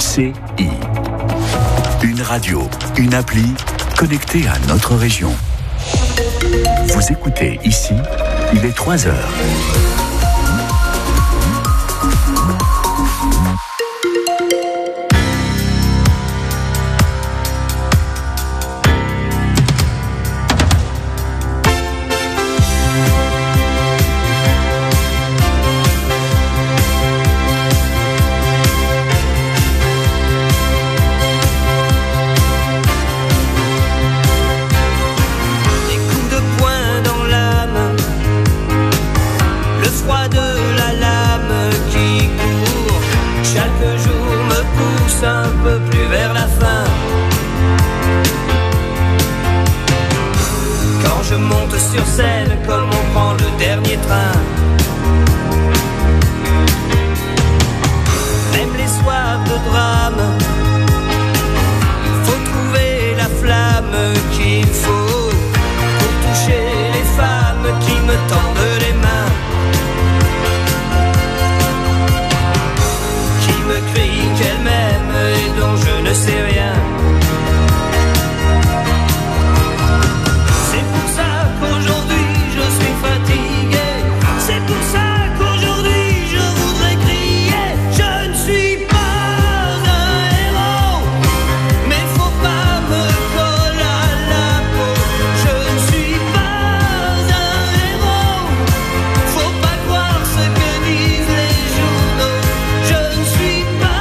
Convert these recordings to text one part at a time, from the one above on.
RCI. Une radio, une appli connectée à notre région. Vous écoutez ici, il est 3h. Un peu plus vers la fin. Quand je monte sur scène, comme on prend le dernier train. Même les soirs de drame, il faut trouver la flamme qu'il faut pour toucher les femmes qui me tendent les mains, qui me crient qu'elles m'aiment et dont je ne sais rien. C'est pour ça qu'aujourd'hui je suis fatigué. C'est pour ça qu'aujourd'hui je voudrais crier. Je ne suis pas un héros, mais faut pas me coller à la peau. Je ne suis pas un héros, faut pas croire ce que disent les journaux. Je ne suis pas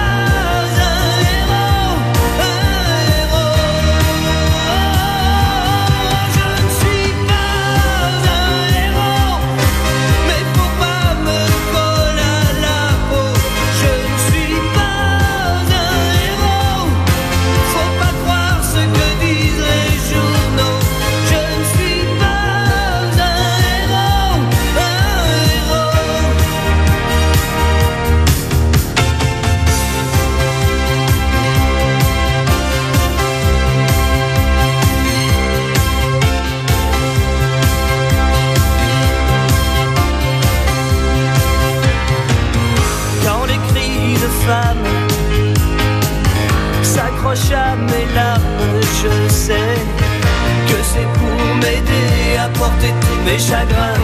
s'accroche à mes larmes, je sais que c'est pour m'aider à porter tous mes chagrins.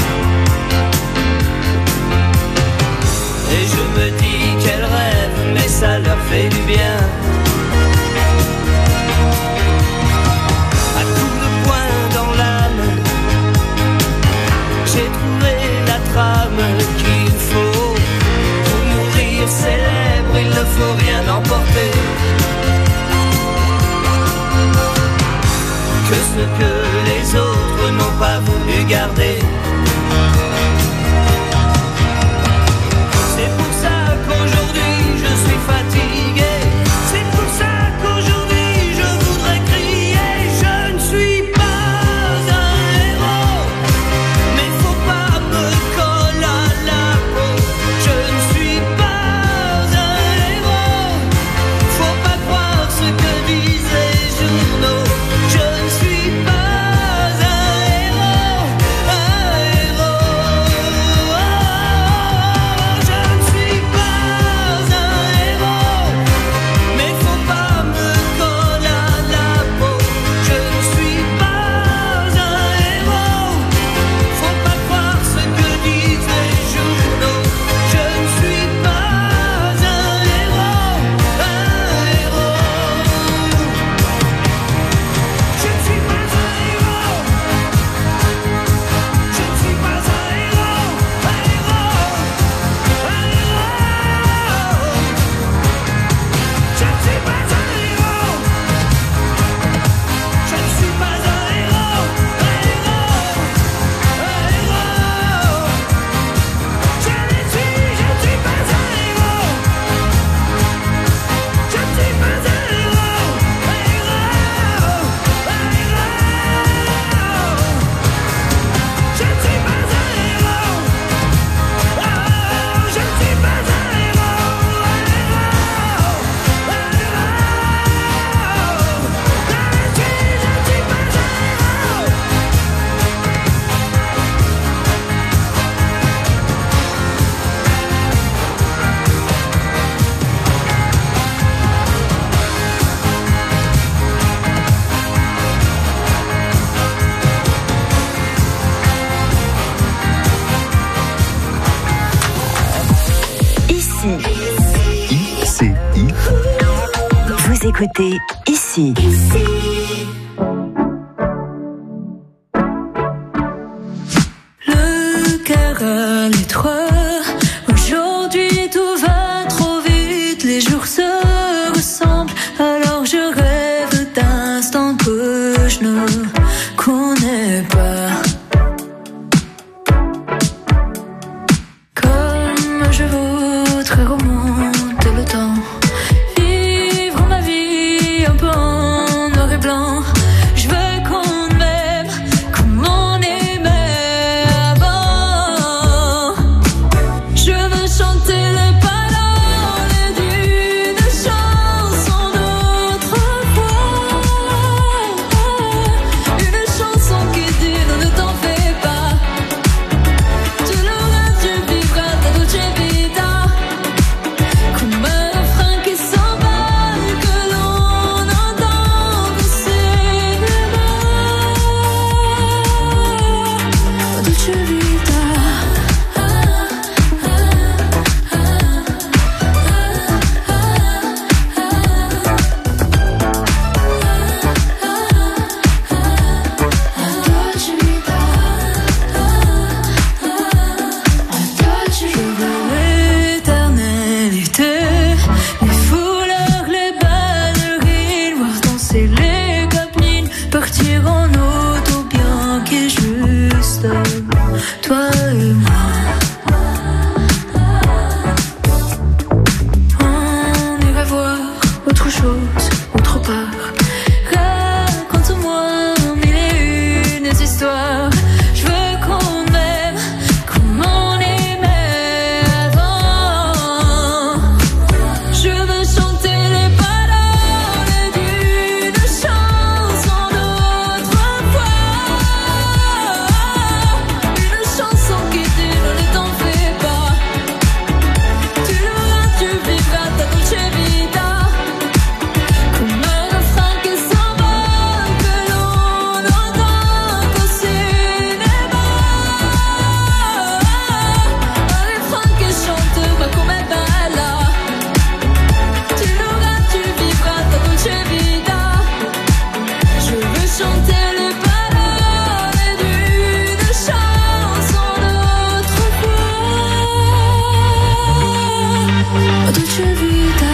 Et je me dis qu'elles rêvent, mais ça leur fait du bien. À coups de poing dans l'âme, j'ai trouvé la trame qu'il faut pour mourir célèbre, il ne faut rien emporter. Que ce que les autres n'ont pas voulu garder. C'est pour ça qu'aujourd'hui je suis fatigué. C'est Ici. ICI. Vous écoutez Ici. Le cœur à l'étroit. Aujourd'hui tout va trop vite. Les jours se ressemblent. Alors je rêve d'instants que je ne connais pas. Comme je voudrais remonter le temps. Vivre ma vie un peu en noir et blanc. Je veux qu'on m'aime comme on aimait avant. Je veux chanter les paroles d'une chanson d'autrefois. Une chanson qui dit non, ne t'en fais pas. Tu l'auras, tu vivras ta dolce vita. Comme un refrain qui s'envole que l'on entend au cinéma. Dolce vita. Je veux l'éternalité, les fouleurs, les ballerines, voir danser les copines, partir en auto bien qui est juste toi et moi. On irait voir autre chose, autre part. Raconte-moi mille et une histoires. Je veux qu'on m'aime comme on aimait avant. Je veux chanter les paroles d'une chanson d'autrefois. Une chanson qui dit ne t'en fais pas. Tu l'auras, tu vivras ta dolce vita. Comme un refrain qui s'envole que l'on entend au cinéma. Un refrain qui chante come bella. Tu l'auras, tu vivras ta dolce vita. Je veux chanter les paroles d'une chanson d'autrefois. Dolce vita.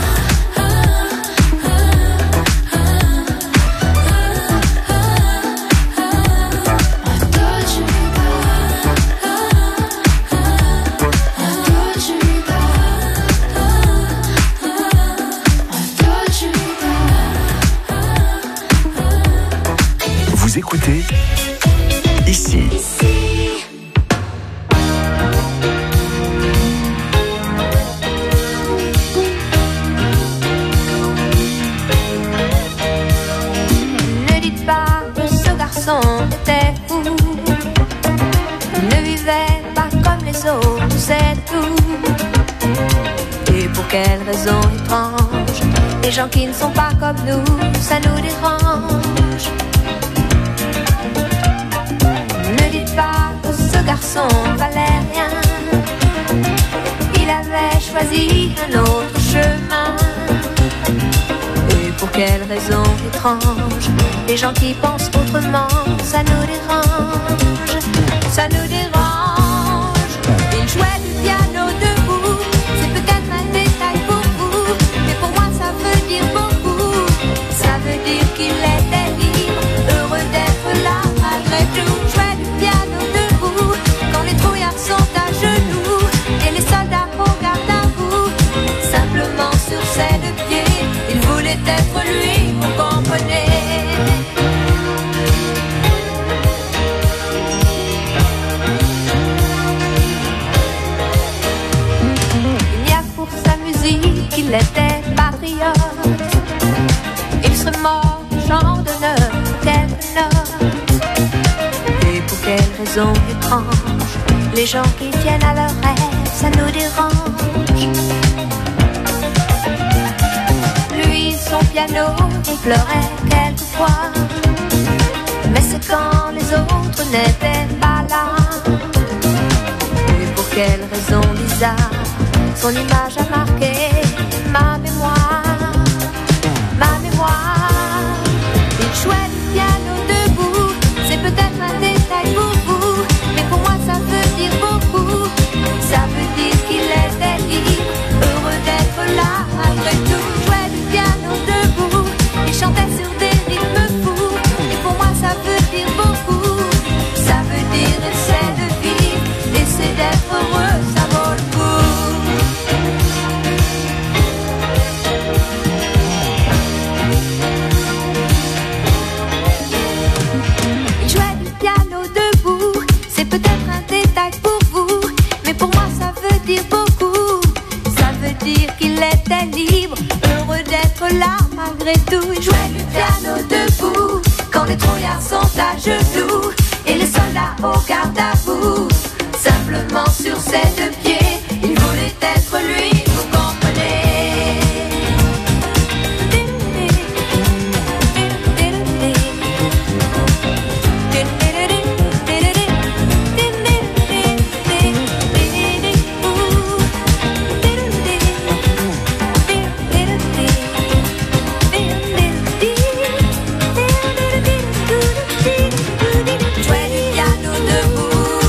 Vous écoutez Ici. Ne dites pas que ce garçon était fou. Il ne vivait pas comme les autres, c'est tout. Et pour quelle raison étrange, les gens qui ne sont pas comme nous, ça nous dérange. Ne dites pas que ce garçon valait rien. Il avait choisi un autre chemin. Et pour quelle raison étrange, les gens qui pensent autrement, ça nous dérange, ça nous dérange. Il jouait du piano debout, c'est peut-être un détail pour vous, mais pour moi ça veut dire beaucoup. Ça veut dire qu'il était libre, heureux d'être là malgré tout. Jouait du piano debout, quand les trouillards sont à genoux, et les soldats regardent à vous, simplement sur ses deux pieds. Il voulait être lui, vous comprenez. Il y a pour sa musique, il était patriote. Il serait mort, chant d'honneur, quelque note. Et pour quelle raison étrange, les gens qui tiennent à leurs rêves, ça nous dérange. Lui, son piano, il pleurait quelquefois. Mais c'est quand les autres n'étaient pas là. Et pour quelle raison bizarre, Son image a marqué ma mémoire, ma mémoire. Il jouait du piano debout, c'est peut-être un détail pour vous, mais pour moi ça veut dire beaucoup. Ça veut dire qu'il était libre, heureux d'être là malgré tout. Il jouait du piano debout, il chantait sur des rythmes fous, et pour moi ça veut dire beaucoup. Ça veut dire essaie de vivre, essaie d'être heureux, ça vaut le coup. Il jouait du piano debout, c'est peut-être un détail pour vous, mais pour moi ça veut dire beaucoup. Ça veut dire qu'il était libre, heureux d'être là malgré tout. Il jouait du piano debout, quand les trouillards sont à genoux et les soldats au garde à vous. Simplement sur ses deux pieds, il voulait être lui, vous comprenez. Jouer du piano debout.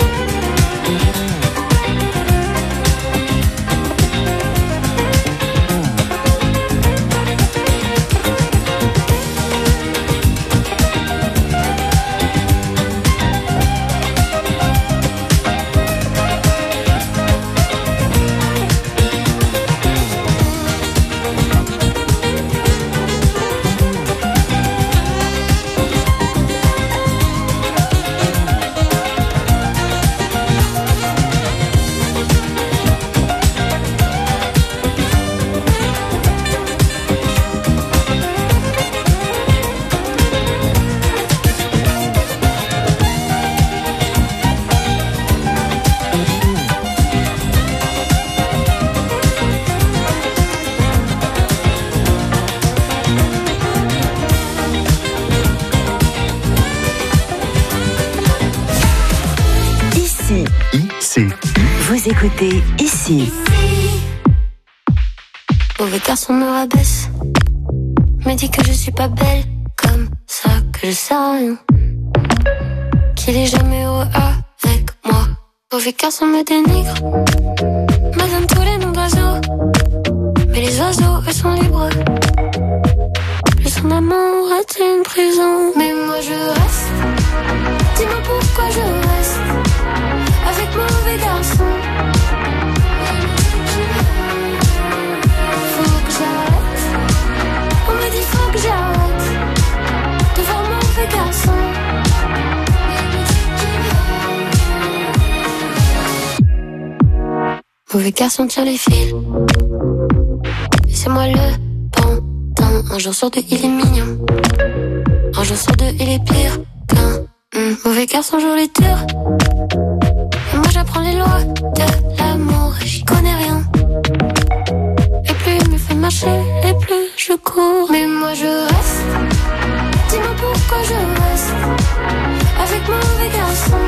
Vous écoutez ici. Mauvais garçon me rabaisse, me dit que je suis pas belle, comme ça que je sais rien, qu'il est jamais heureux avec moi. Mauvais garçon me dénigre, me donne tous les noms d'oiseaux, mais les oiseaux eux sont libres. Plus son amour est une prison, mais moi je reste. Dis-moi pourquoi je reste avec mauvais garçon. Faut que j'arrête. On me dit faut que j'arrête de voir mauvais garçon. Mauvais garçon tire les fils, et c'est moi le pantin. Un jour sur deux il est mignon, un jour sur deux il est pire qu'un mauvais garçon joue les tours. Et moi j'apprends les lois de l'amour et j'y connais rien. Et plus il me fait marcher, et plus je cours. Mais moi je reste. Dis-moi pourquoi je reste avec mauvais garçon.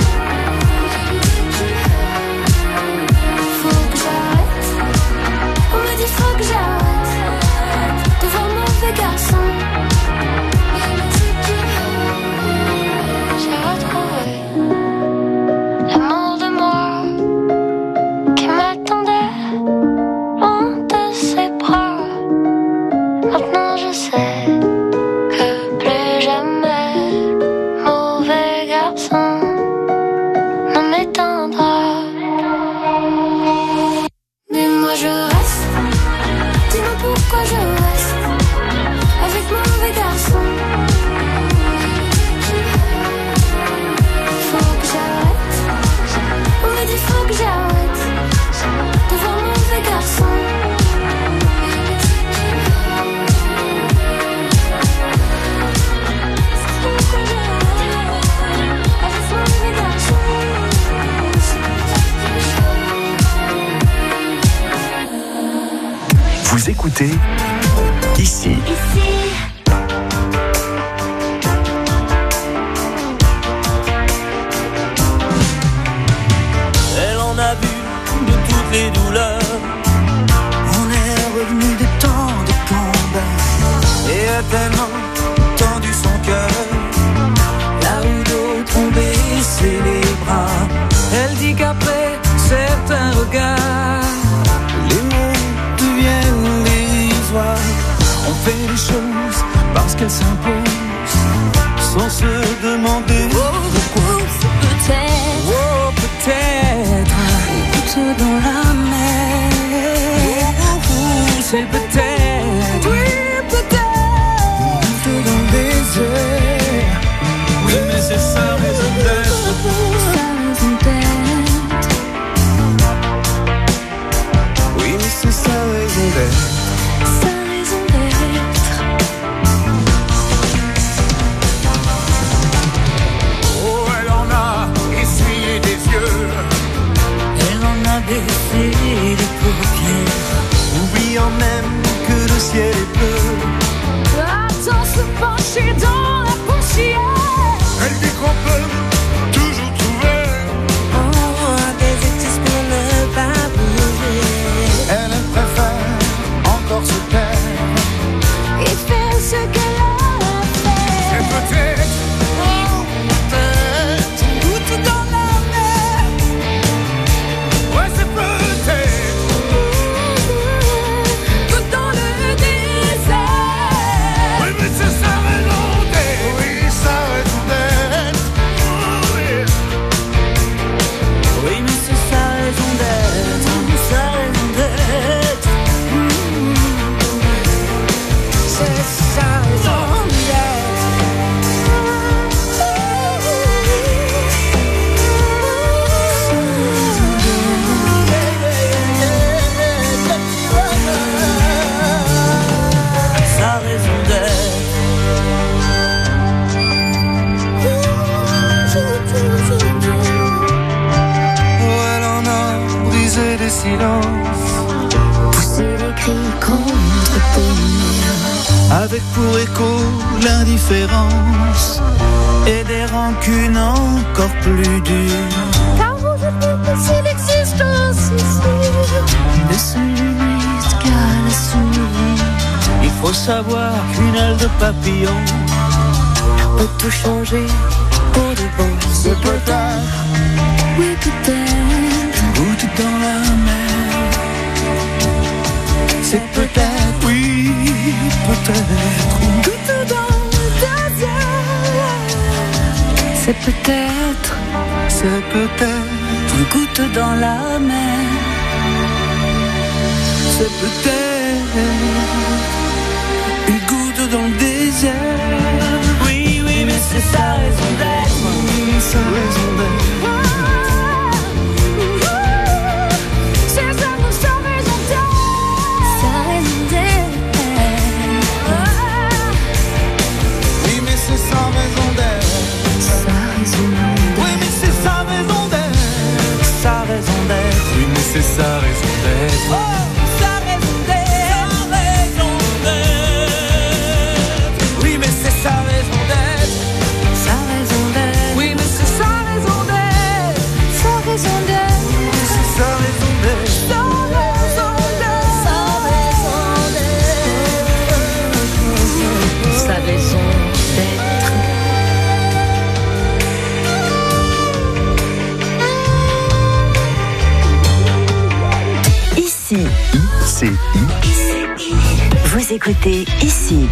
Faut que j'arrête. On me dit faut que j'arrête de voir mauvais garçon. J'ai retrouvé l'amour de moi qui m'attendait loin de ses bras. Maintenant je sais que plus jamais mauvais garçon ne m'éteindra. Mais moi je reste. Dis-moi pourquoi je reste avec mauvais garçon. Faut que j'arrête. On me dit faut que j'arrête de voir mauvais garçon. Vous écoutez ici. Elle en a vu de toutes les douleurs. On est revenu de temps de combat et a tellement tendu son cœur. Là où d'autres ont baissé les bras, elle dit qu'après certains regards, les mots deviennent dérisoires. On fait les choses parce qu'elles s'imposent, sans se demander pourquoi. Peut-être, Oh, peut-être, goutte dans la mer. c'est peut-être, Oui, peut-être, goutte dans le désert. Oui, mais c'est sa raison d'être. sa raison d'être. Oui, mais c'est sa raison d'être. Sa raison d'être. Oh, elle en a essuyé des yeux, elle en a baissé les paupières, oubliant même que le ciel est bleu. Attends, se pencher dans la poussière. Elle dit qu'on peut toujours trouver Des excuses pour ne pas bouger. Elle préfère encore se taire. Et faire ce qu'elle a fait. Et peut-être, oh, peut-être, goutte dans la mer. Ouais, c'est peut-être, Tout dans le désert. oui, mais c'est sa raison d'être. Oui, sa raison d'être. Oui, mais c'est sa raison d'être. Sa raison d'être. C'est sa raison d'être. Sa raison d'être. Oh, elle en a brisé des silences, Pousser les cris contre tes murs. avec pour écho l'indifférence et des rancunes encore plus dures. Car aujourd'hui, c'est l'existence ici. Ne se limite qu'à la survie. Il faut savoir qu'une aile de papillon Peut tout changer pour de bon. c'est peut-être Oui, peut-être. goutte dans la mer. C'est peut-être, oui, peut-être Goutte dans le désert. C'est peut-être c'est peut-être une goutte dans la mer. c'est peut-être une goutte dans le désert. Oui, oui, mais c'est sa raison d'être. Sa raison d'être. C'est ça, sa raison d'être. Sa raison d'être. Oui, mais c'est sa raison d'être. Sa raison Oui, mais c'est sa raison d'être. Sa raison d'être. Oui, mais c'est sa raison d'être. Oh, sa raison d'être. Sa raison d'être. Oui, mais c'est sa raison d'être. Sa raison d'être. Oui, mais c'est sa raison d'être. Sa raison d'être. C'est sa raison d'être. Sa raison d'être. Sa raison d'être. Ici, ICI, vous écoutez Ici.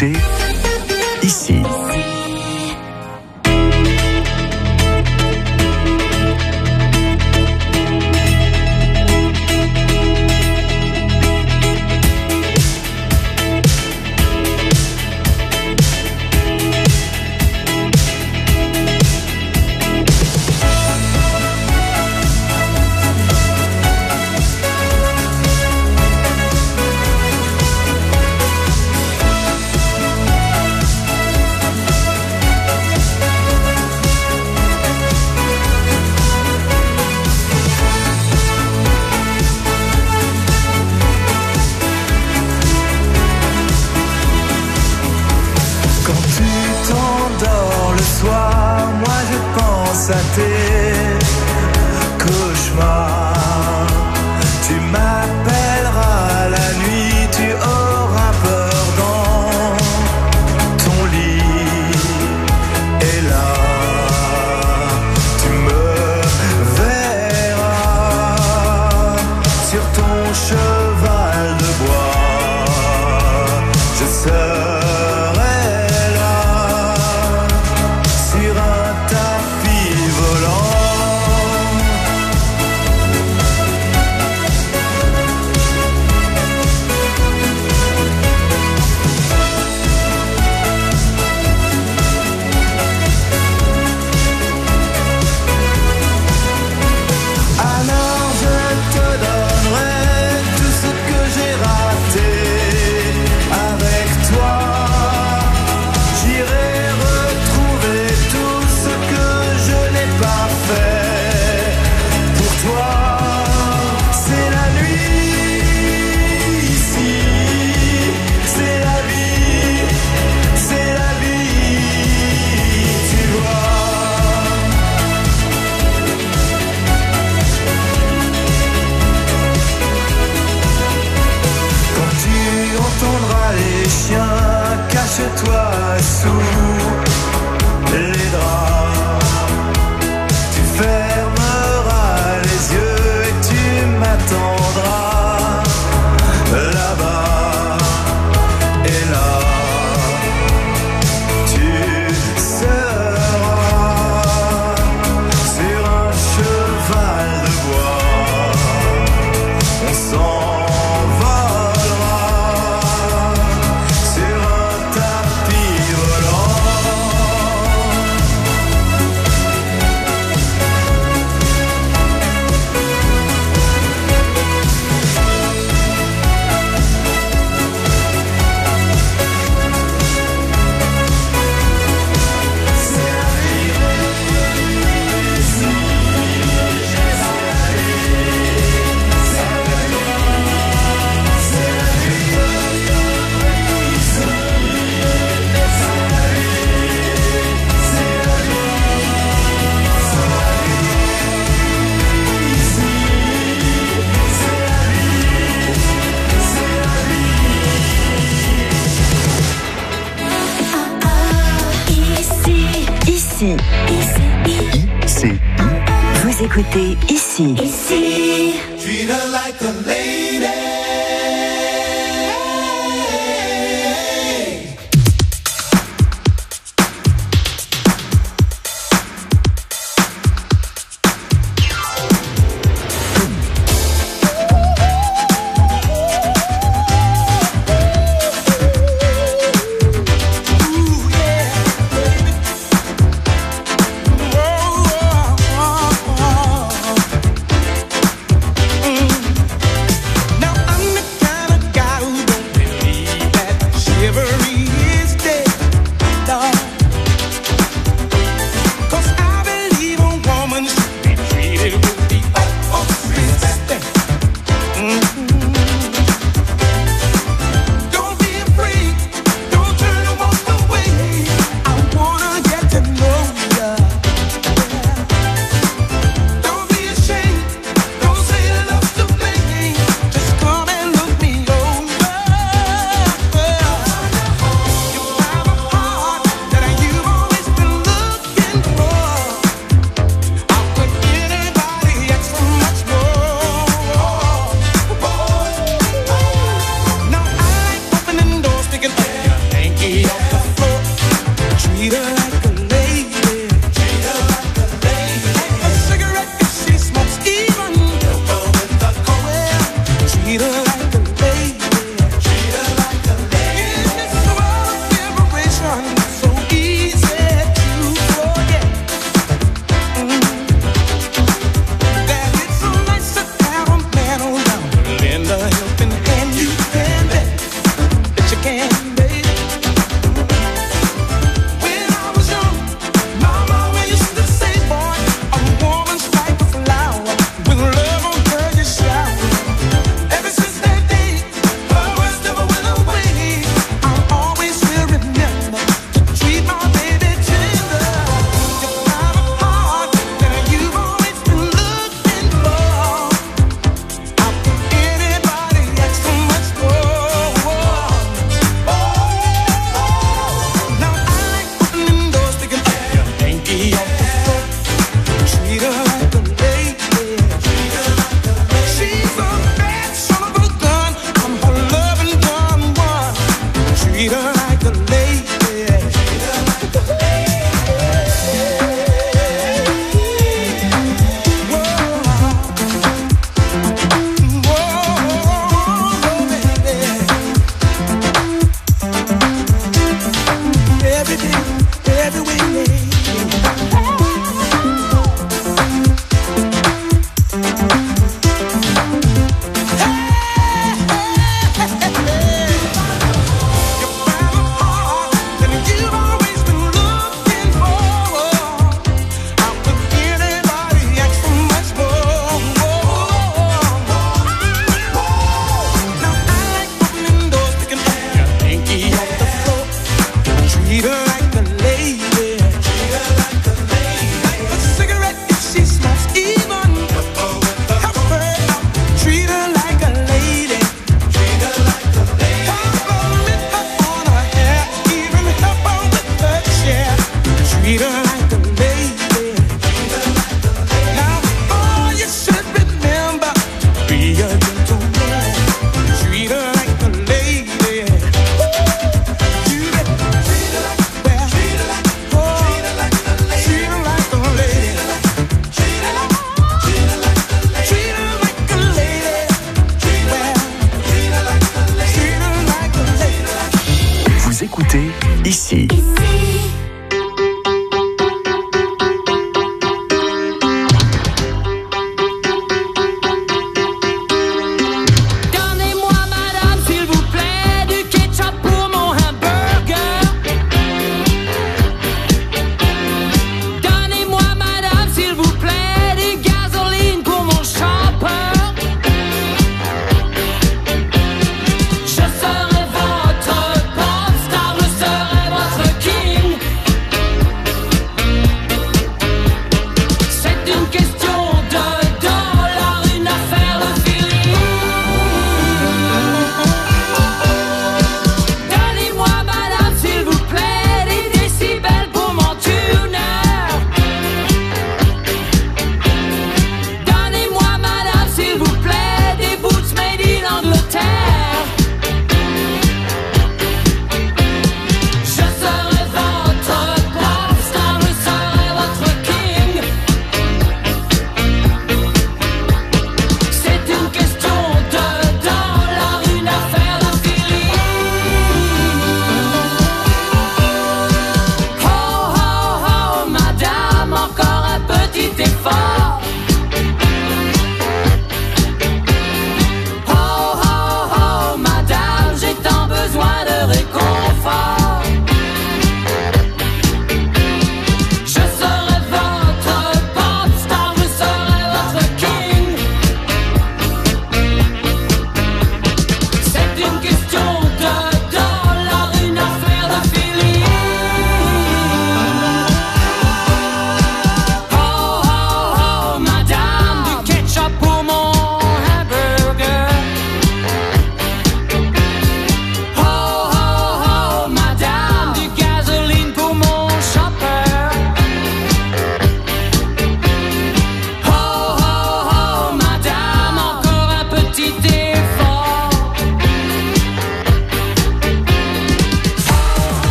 écoutez ici. Vous écoutez ici. Treat her like a lady.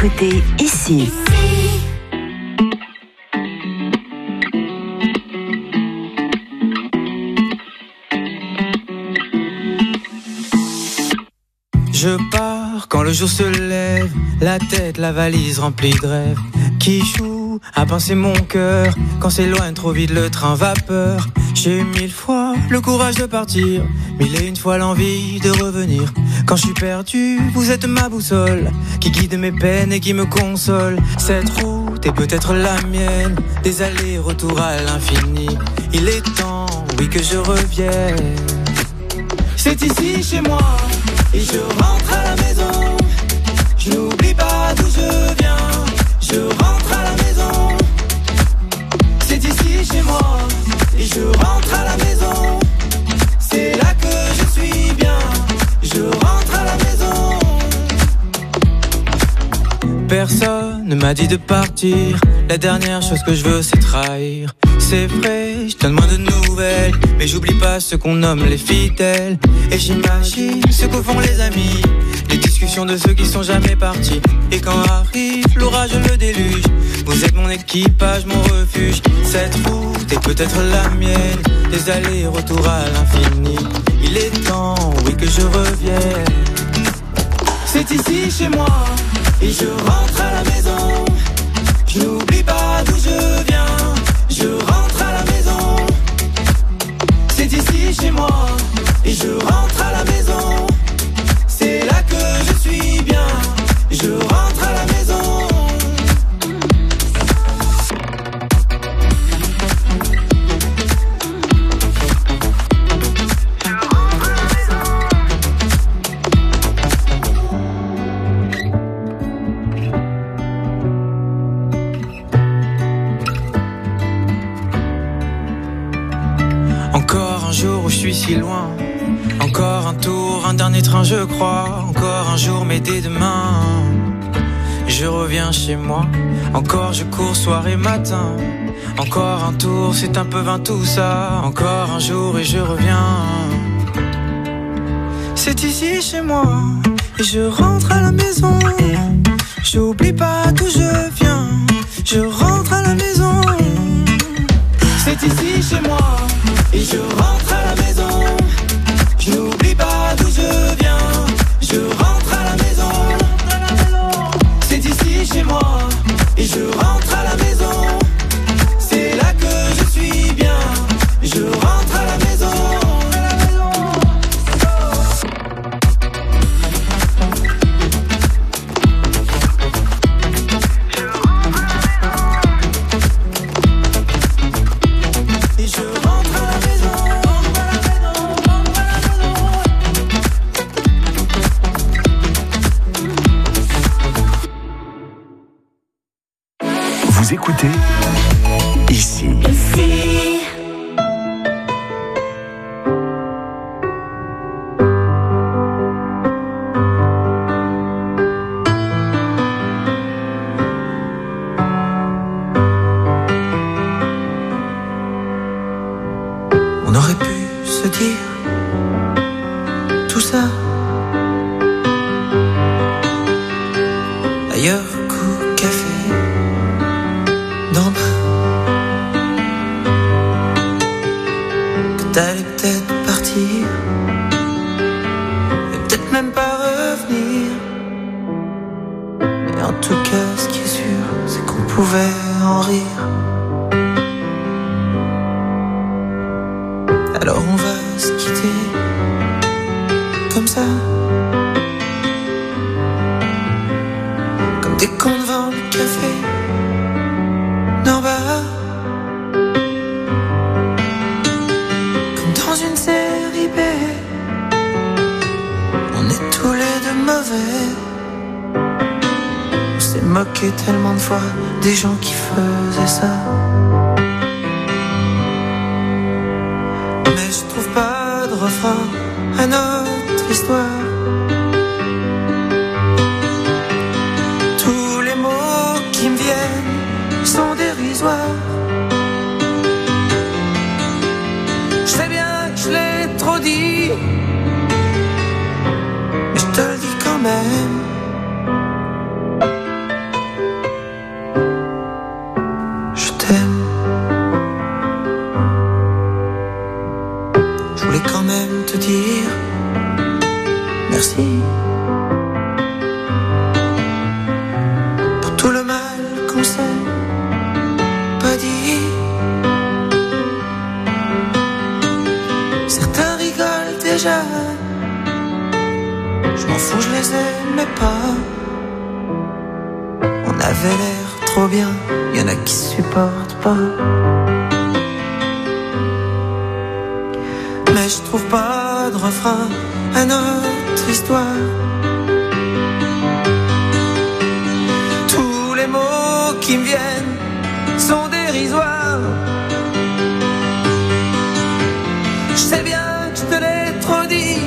écoutez ici. Je pars quand le jour se lève, la tête, la valise remplie de rêves, qui joue à pincer mon cœur, quand s'éloigne trop vite le train vapeur. J'ai 1000 fois le courage de partir, 1001 fois l'envie de revenir. Quand je suis perdu, vous êtes ma boussole, qui guide mes peines et qui me console. Cette route est peut-être la mienne, des allers-retours à l'infini. Il est temps, oui, que je revienne. C'est ici chez moi, et je rentre à la maison. Je n'oublie pas d'où je viens, je rentre à la maison. C'est ici chez moi, et je rentre à la maison. C'est là que je suis bien, je rentre à la maison. Personne ne m'a dit de partir, la dernière chose que je veux c'est trahir. C'est vrai, je donne moins de nouvelles, mais j'oublie pas ce qu'on nomme les fidèles. Et j'imagine ce que font les amis, les discussions de ceux qui sont jamais partis. Et quand arrive l'orage, le déluge, vous êtes mon équipage, mon refuge. Cette route est peut-être la mienne, des allers-retours à l'infini. Il est temps, oui, que je revienne. C'est ici chez moi, et je rentre à la maison. Je n'oublie pas d'où je viens, je rentre à la maison. C'est ici chez moi, et je rentre à la maison. C'est là que je suis bien, je rentre à la maison. Encore un jour où je suis si loin, encore un tour, un dernier train je crois. Encore un jour mais dès demain je reviens chez moi. Encore je cours soir et matin, encore un tour, c'est un peu vain tout ça. Encore un jour et je reviens. C'est ici chez moi, et je rentre à la maison. J'oublie pas d'où je viens, je rentre à la maison. C'est ici chez moi, et je rentre à la maison. Je n'oublie pas d'où je viens, je rentre à la maison. C'est ici chez moi, et je rentre à la maison. C'est là que je suis bien, je rentre à la maison. Vous écoutez ici. On aurait pu se dire tout ça ailleurs qu'au café d'en bas. Que t'allais peut-être partir et peut-être même pas revenir. Et en tout cas ce qui est sûr c'est qu'on pouvait en rire. Alors on va se quitter comme ça, comme des cons devant le café d'en bas, comme dans une série B. On est tous les deux mauvais. On s'est moqué tellement de fois des gens qui faisaient ça. Mais je trouve pas de refrain à notre histoire. Tous les mots qui me viennent sont dérisoires. Je sais bien que je l'ai trop dit, mais je te le dis quand même. je voulais quand même te dire merci pour tout le mal qu'on s'est pas dit. Certains rigolent déjà, je m'en fous, je les aimais pas. On avait l'air trop bien, y'en a qui supportent pas. Mais je trouve pas de refrain à notre histoire. Tous les mots qui me viennent sont dérisoires. Je sais bien que je te l'ai trop dit,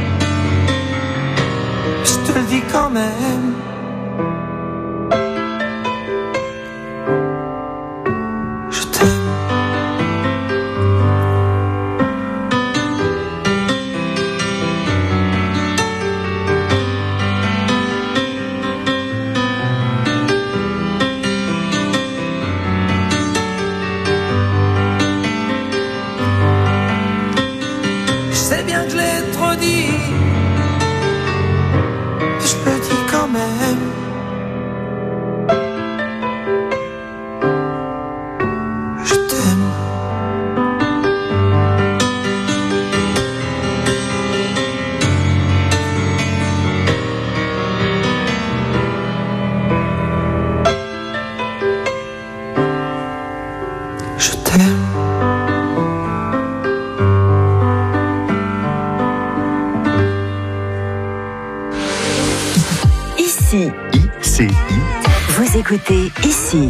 je te le dis quand même. Vous écoutez ici.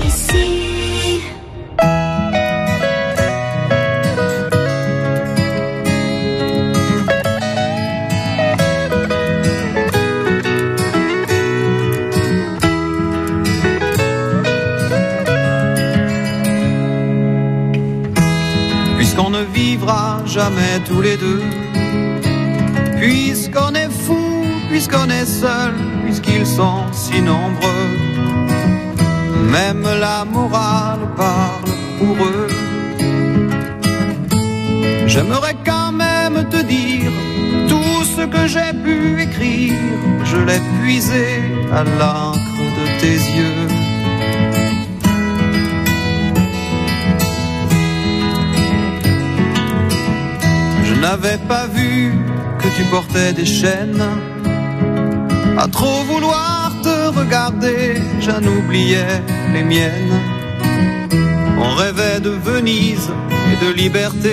Puisqu'on ne vivra jamais tous les deux, puisqu'on est fou, puisqu'on est seul, puisqu'ils sont si nombreux, même la morale parle pour eux. J'aimerais quand même te dire tout ce que j'ai pu écrire, je l'ai puisé à l'encre de tes yeux. Je n'avais pas vu que tu portais des chaînes. À trop vouloir te regarder, j'en oubliais les miennes. On rêvait de Venise et de liberté.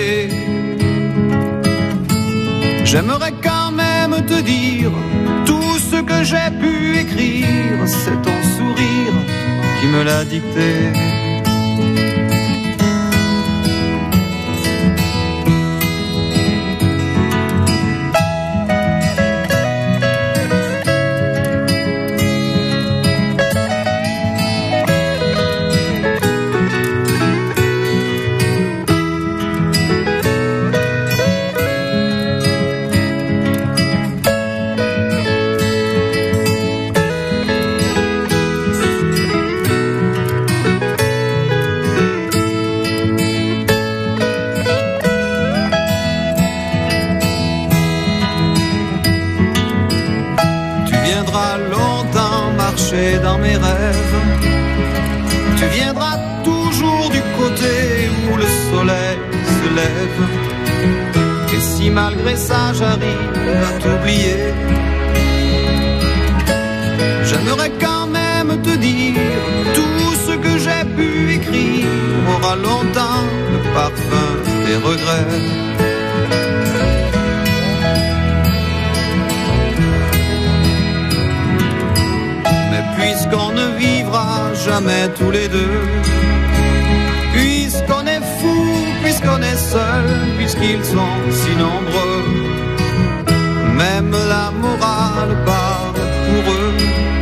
J'aimerais quand même te dire tout ce que j'ai pu écrire, c'est ton sourire qui me l'a dicté. Dans mes rêves, tu viendras toujours du côté où le soleil se lève. Et si malgré ça j'arrive à t'oublier, j'aimerais quand même te dire tout ce que j'ai pu écrire aura longtemps le parfum des regrets. Puisqu'on ne vivra jamais tous les deux, puisqu'on est fou, puisqu'on est seul, puisqu'ils sont si nombreux, même la morale parle pour eux.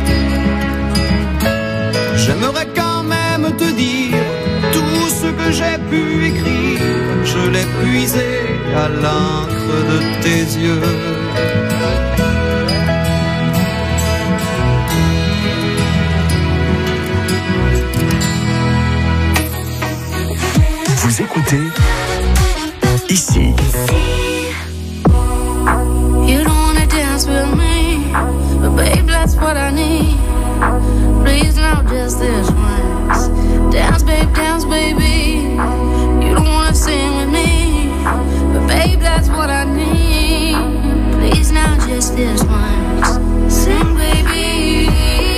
J'aimerais quand même te dire tout ce que j'ai pu écrire, je l'ai puisé à l'encre de tes yeux. Vous écoutez ici. now, just this once. Dance, baby. You don't wanna sing with me, but babe, that's what I need. Please now, just this once. Sing, baby.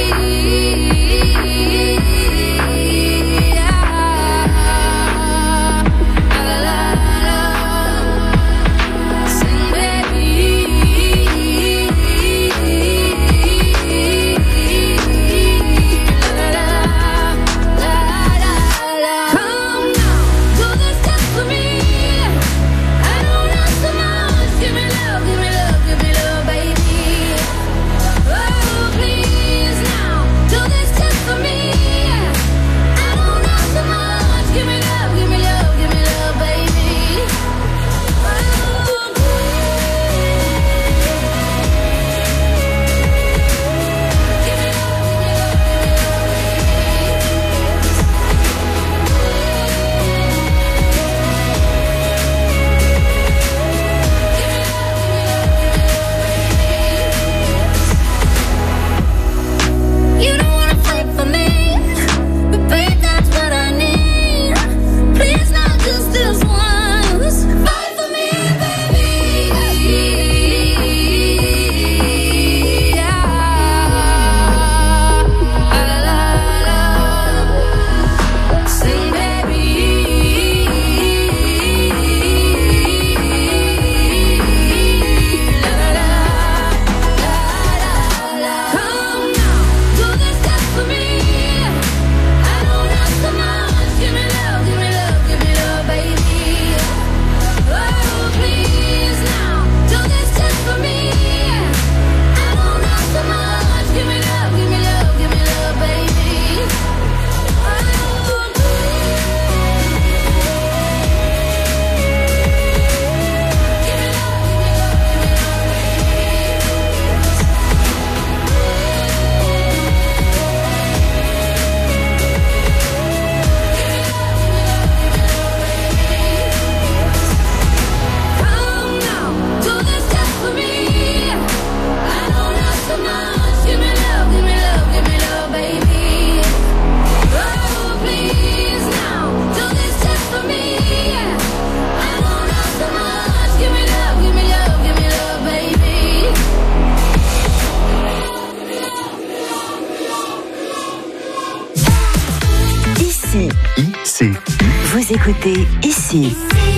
Vous écoutez ici.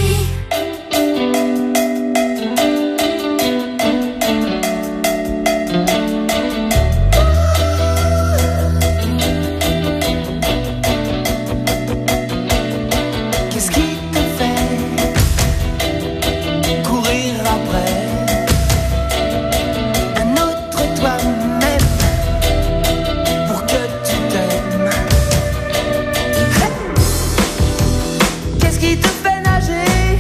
Qu'est-ce qui te fait courir après un autre toi-même pour que tu t'aimes? Qu'est-ce qui te fait nager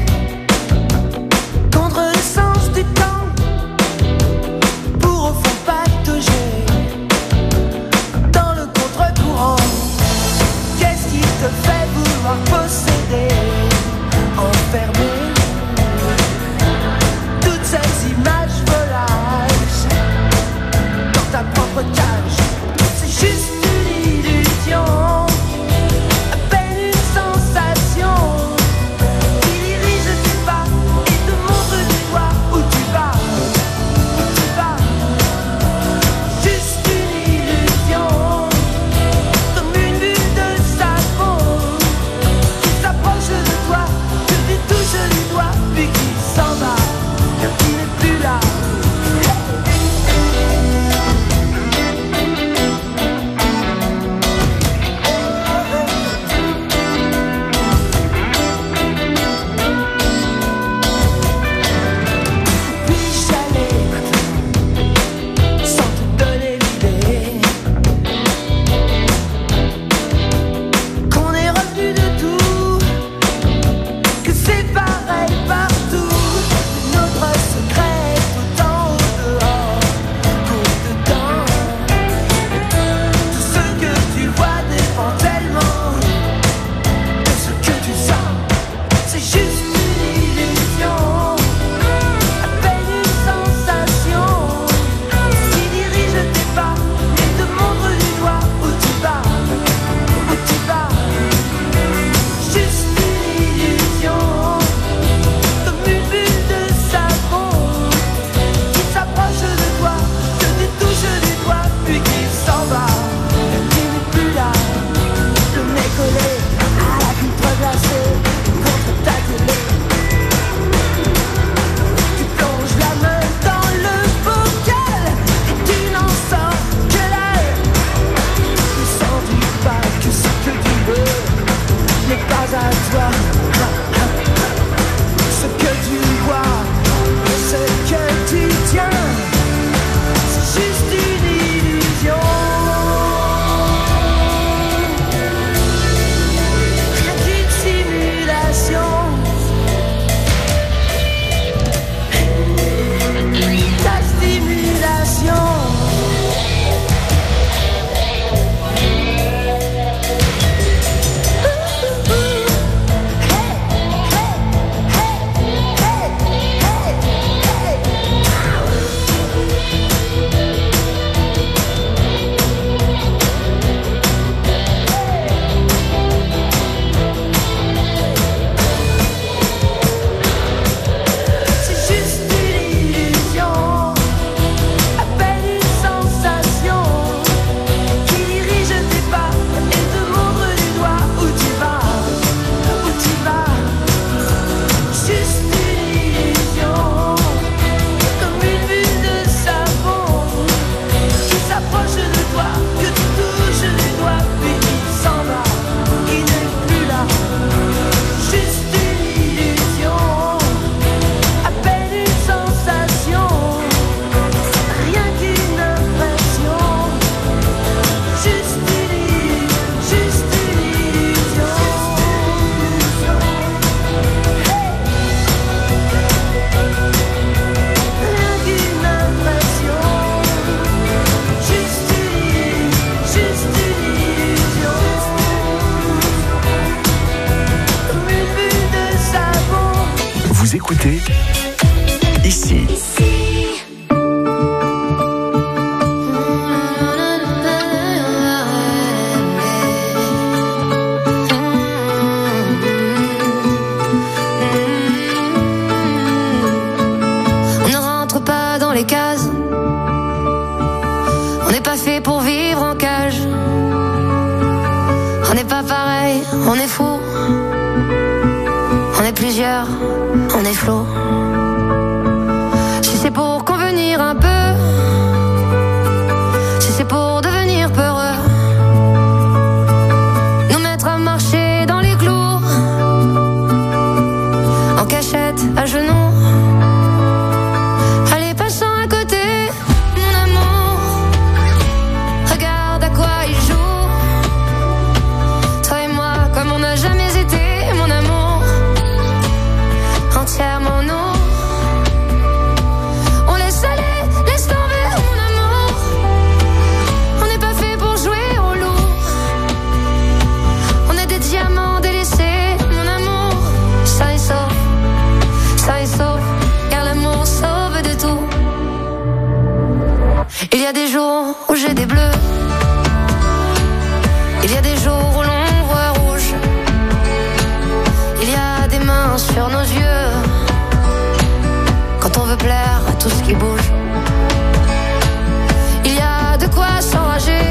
ici. On ne rentre pas dans les cases. On n'est pas fait pour vivre en cage. On n'est pas pareil, on est fou. On est plusieurs, on est flou. Si c'est pour convenir un peu, si c'est pour devenir peureux, nous mettre à marcher dans les clous, en cachette, à genoux. Allez, passant à côté, mon amour, regarde à quoi il joue. Toi et moi, comme on n'a jamais été, mon amour, entièrement nous. On laisse aller, laisse tomber, mon amour. On n'est pas fait pour jouer au loup. On est des diamants délaissés, mon amour. Ça et sauf, car l'amour sauve de tout. Il y a des jours où j'ai des bleus. Il y a des jours où l'on voit rouge. Il y a des mains sur nos yeux quand on veut plaire à tout ce qui bouge. Il y a de quoi s'enrager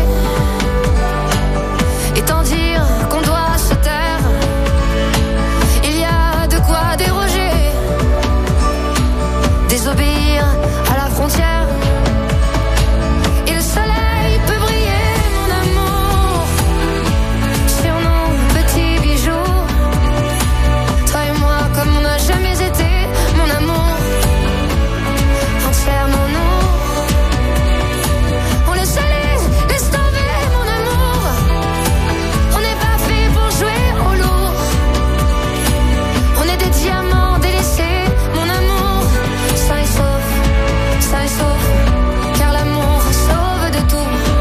et tant dire qu'on doit se taire. Il y a de quoi déroger, désobéir à la frontière. Et le soleil peut briller, mon amour, sur nos petits bijoux. Toi et moi, comme on n'a jamais été, mon amour, entièrement nous. On laisse aller, laisse tomber, mon amour. On n'est pas fait pour jouer au lourd. On est des diamants délaissés, mon amour. Ça et sauf, car l'amour sauve de tout.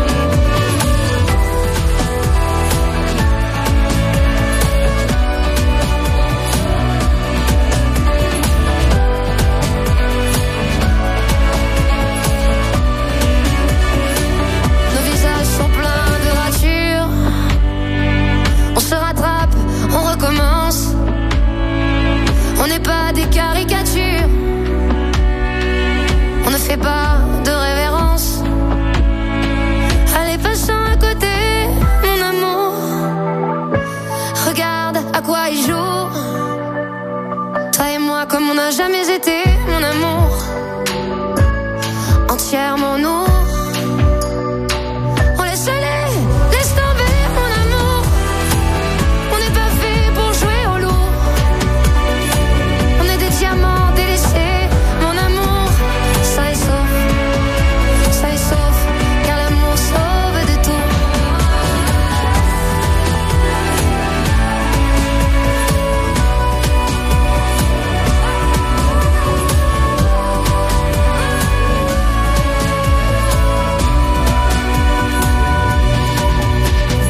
Nos visages sont pleins de ratures. On se rattrape, on recommence. On n'est pas des caricatures. On ne fait pas de révérence. Allez, passons à côté, mon amour. Regarde à quoi il joue. Toi et moi, comme on n'a jamais été, mon amour, entièrement nous. On laisse aller, laisse tomber, mon amour. On n'est pas fait pour jouer au loup. On est des diamants délaissés, mon amour. Ça et sauf, car l'amour sauve de tout.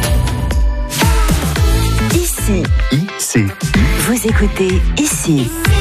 Ici, ICI. vous écoutez Ici.